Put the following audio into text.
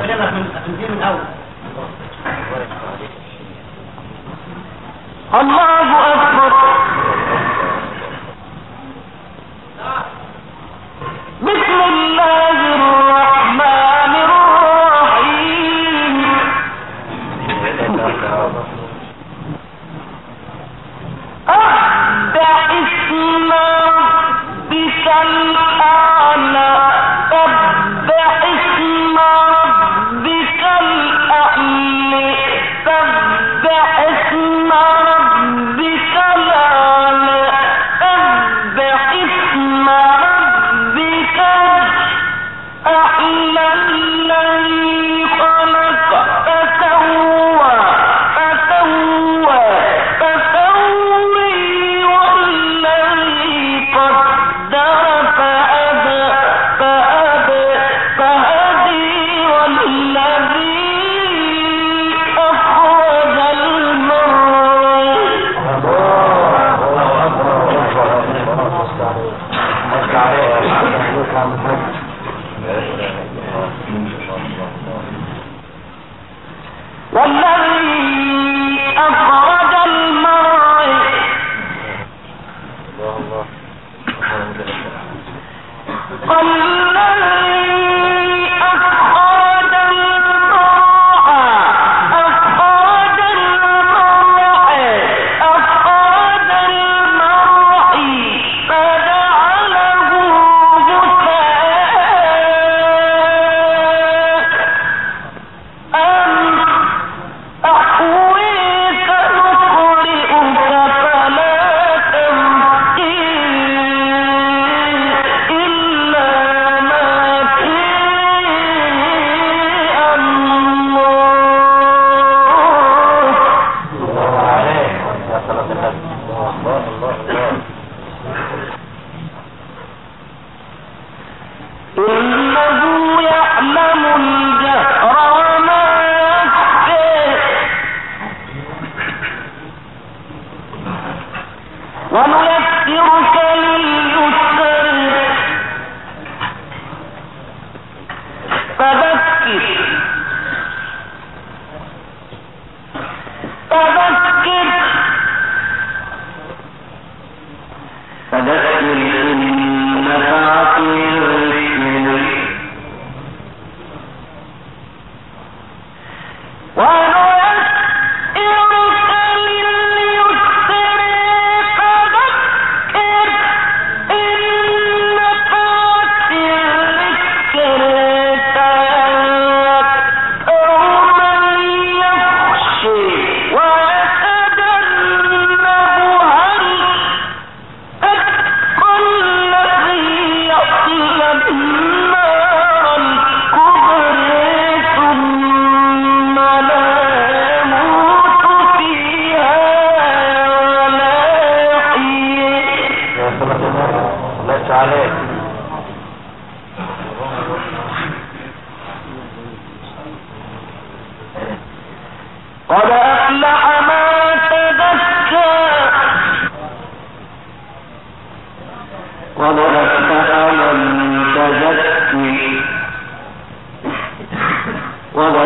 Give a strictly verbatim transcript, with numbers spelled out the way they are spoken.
خلينا من الدين من اول. الله اكبر. بسم الله الرحمن الرحيم. أبدأ اسم ربك الأعلى. سبح اسم ربك الأعلى. سبح اسم ربك الأعلى. سبح اسم ربك الأعلى الذي خلق فسوى فسوى فسوي والذي قدر فهدى فهدى فهدي والذي أخرج المرعى. والذي أخرج المرعى. والذي أخرج المرعى. أخرج المرعى. أخرج المرعى فجعله غثاء أحويك نقرئك فلا تنسى إلا ما شاء الله. إنه يعلم الجهر وما يخفى. ونيسرك لليسر فذكر فذكر فذكر إن نفعت الذكر. ونيسرك لليسر فذكر إن نفعت الذكر سيذكر من يخشى ويتجنبها الأتقى الذي يصلى النار الكبرى ثم لا يموت فيها ولا يحيى. ليس عليك. قد أفلح ما تزكى. قد أفلح من تزكى وذكر